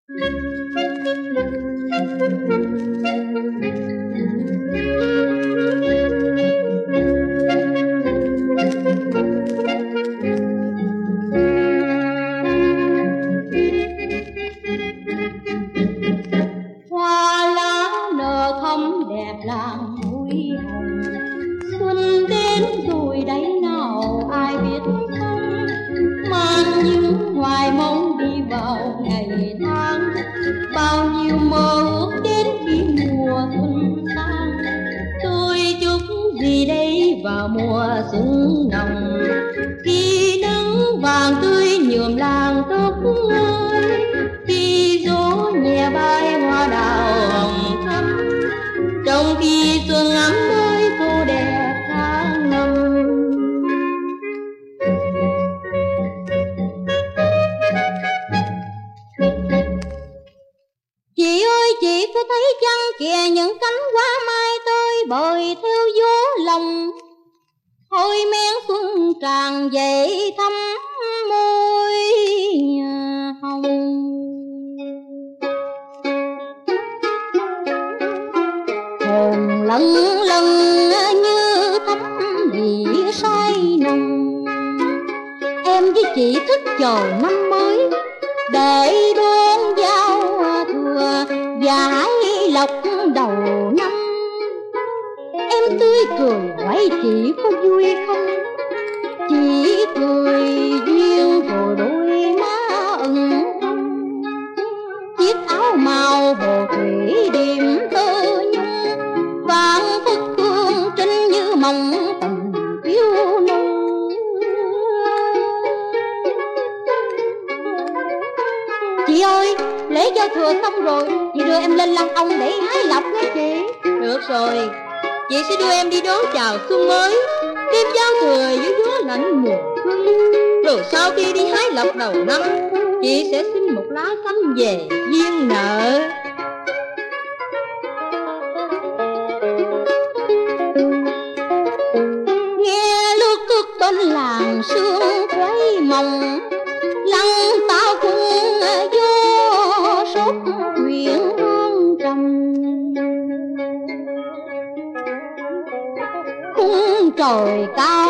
Hoa lá nở thắm đẹp làng núi hồng, xuân đến rồi đấy nào ai biết không, mang những hoài mong đi vào ngày tháng, bao nhiêu mơ ước đến khi mùa xuân sang. Tôi chúc gì đây vào mùa xuân nồng, khi nắng vàng tươi nhuộm làng tóc ơi, khi gió nhẹ bay hoa đào hồng thắm, trong khi xuân ấm mới cô đẹp tháng năm. Chị ơi chị có thấy chăng kìa những cánh hoa mai tơi bời theo gió lòng, hôi men xuân tràn dậy thắm môi hồng. Hồn lân lân như thắm vị say nồng, em với chị thức chờ năm mới để đón giao thừa và hái lộc đầu năm. Em tươi cười hỏi chị có vui không, chị cười duyên rồi đôi má ửng hồng, chiếc áo màu hồ thủy điểm tơ nhung, vàng phất hương trinh như mộng tình yêu nồng. Chị ơi, lễ giao thừa xong rồi, chị đưa em lên lăng ông để hái lộc nha chị. Được rồi, chị sẽ đưa em đi đón chào xuân mới, đêm giao thừa dưới gió lạnh mùa xuân. Rồi sau khi đi hái lộc đầu năm, chị sẽ xin một lá xanh về duyên nợ. Nghe nước thức bên làng sương quấy mộng, lăng tao cung vô sốt chuyện hương trầm. Khung trời cao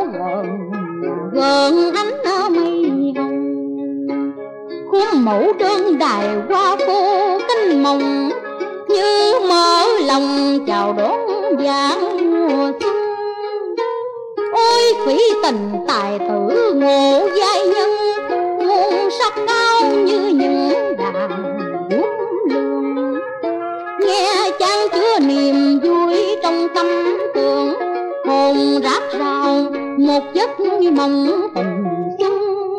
gợn ánh mây hồng, khuôn mẫu đơn đài qua phố cánh mộng, như mở lòng chào đón vàng mùa xuân. Ôi phỉ tình tài tử ngộ giai nhân, muôn sắc cao như những đàn đúc lương. Nghe chan chứa niềm vui trong tâm tưởng, hồn rát rào một giấc mộng tình xuân.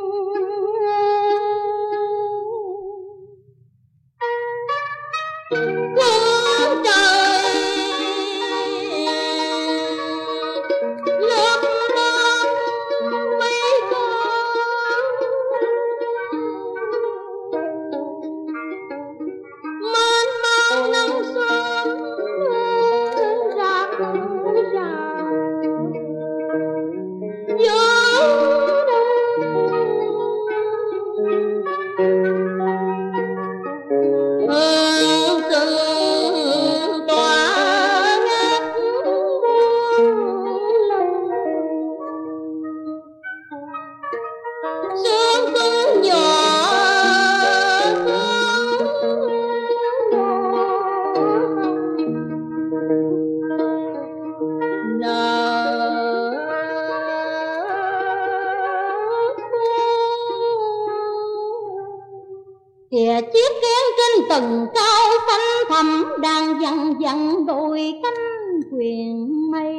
Phương trời lướt lướt mấy con, mênh mang nắng xuân rạc rào, gió đông hương sương tỏa ngát buông lồng. Sương xuân nhỏ kìa chiếc kén trên tầng cao xanh thẳm đang văng vẳng đôi cánh quyền mây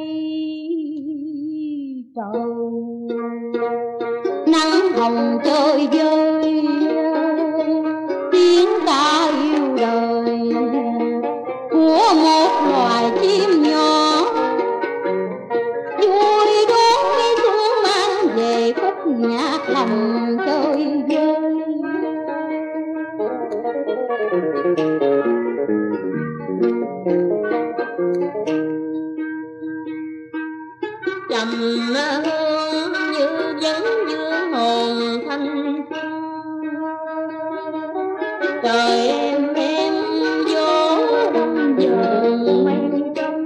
trầu. Nắng hồng chơi vơi tiếng ca yêu đời của một loài chim nhỏ, vui đón xuân mang về khúc nhạc lòng chơi vơi. Trầm hương như vấn dương hồn thanh xuân, trời đời em vô đông vườn mây trong.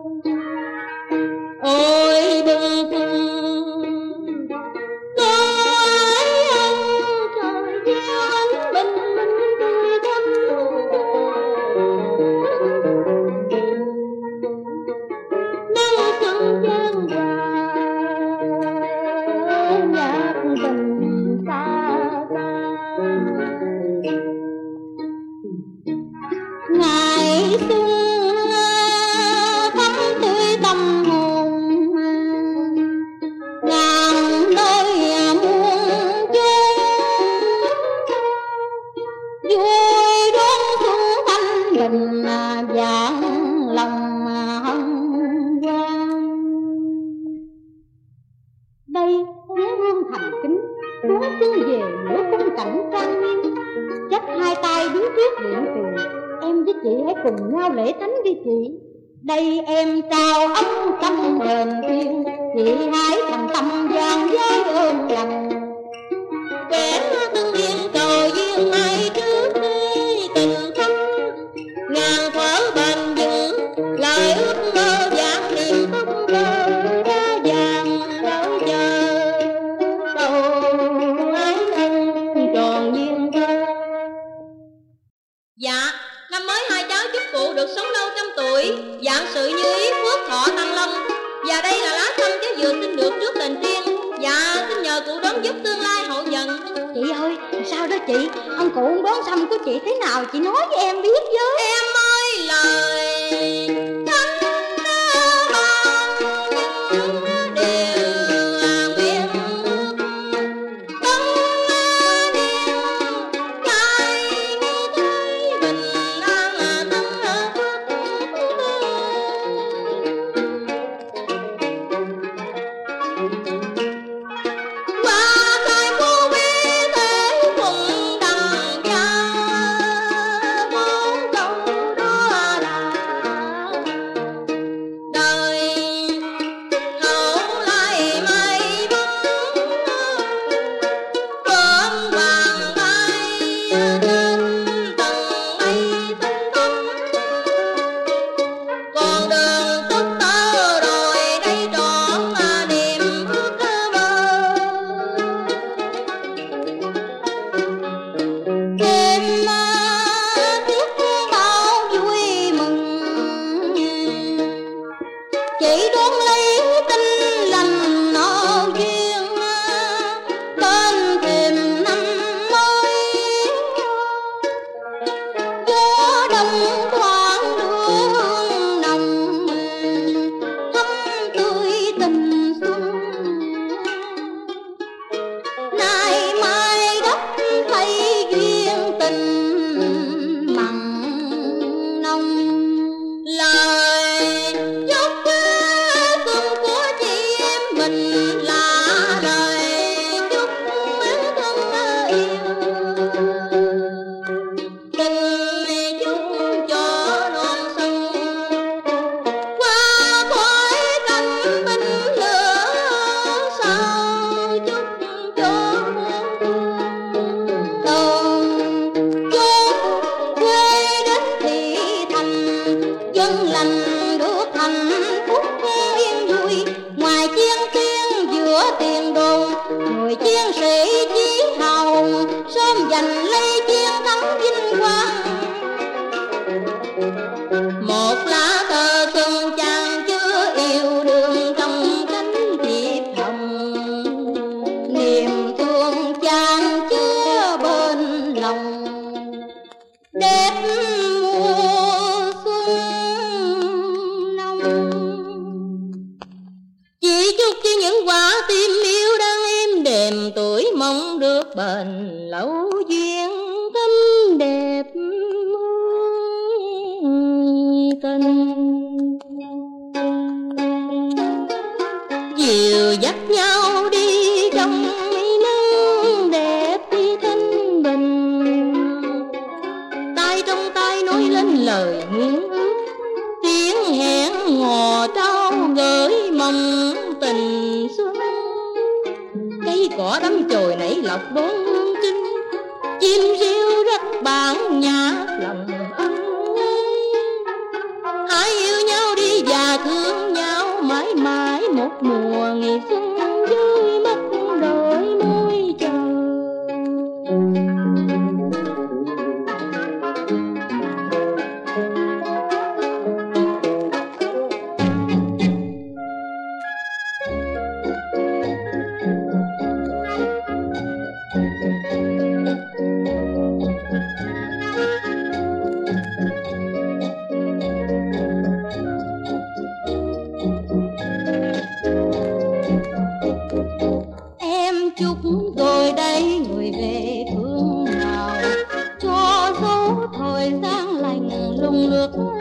Ôi đừng thương con ơi ân trời gieo ánh bình minh tươi thắm. Nắng xuân chan hòa nhạc tình xa xa. Ngày xuân thắm tươi tâm hồn, ngàn nơi muôn chốn vui đón xuân thanh bình vạn lòng hân hoan. Đây ghé hương thành kính đón xuân về giữa khung cảnh trang nghiêm, chắp hai tay đứng trước điện từ. Em với chị hãy cùng nhau lễ thánh đi chị. Đây em trao ấm tâm hồn thiên, chị hãy thành tâm gian với ơn lành. Kẻ tương duyên cầu duyên ai trước khi tình thắm, ngàn thuở bền vững lời ước mơ vạn niềm không cơ ra vàng đợi chờ. Cầu ái ân tròn duyên thơ. Dạ, năm mới hai cháu chúc cụ được sống lâu trăm tuổi, vạn sự như ý, phước thọ tăng long. Và đây là lá thăm cháu vừa xin được trước đền tiên. Dạ, xin nhờ cụ đón giúp tương lai hậu dần. Chị ơi, sao đó chị? Ông cụ ông bón xăm của chị thế nào chị nói với em biết với. Em ơi lời thánh ban những điều nguyện ước, tấn niên cai thấy bình an tâm qua thời cô bí thế cùng đằng gia, bốn câu đó là đời hậu lại may mắn, ôm bàn tay trên tầng mây tinh tông. Con đường tức tơ rồi đây trọn niềm ước mơ. Em tiếc bao vui mừng, chỉ đón lấy tin lành nọ duyên bên thềm năm mới. Gió đông thoáng đưa hương nồng thắm tươi tình xuân. Nay mai đất thấy duyên tình mặn nồng. Lời chúc xuân của chị em mình là lời chúc mến thân yêu, tình chúc cho non sông qua khỏi cánh binh lửa sao. Chúc cho đồng chốn quê đến thị thành, dân lành được hạnh phúc yên vui. Ngoài chiến tuyến giữa tiền đồn, người chiến sĩ chí hào sớm giành lấy chiến thắng vinh quang. Một lá cờ xuân chan chứa yêu đương trong cánh diệp hồng, niềm thương chan chứa bên lòng đẹp mùa xuân nồng. Chỉ chúc cho những quả tim yêu đang êm đềm tuổi mong được bền lâu duyên thắm đẹp hương tình. Dìu dắt nhau đi trong nắng đẹp đi thanh bình, tay trong tay nói lên lời nguyện ước, tiếng hẹn hò trao gửi mong tình xuân. Cây cỏ đắm chồi nảy lọc đón hương trinh, chim reo rắc bà bản nhạc lòng ân ái. Ai yêu nhau đi và thương nhau mãi mãi một mùa ngày xuân vui mắt đôi môi chờ. Chúc tôi đây người về phương nào, cho dấu thời gian lành lùng lướt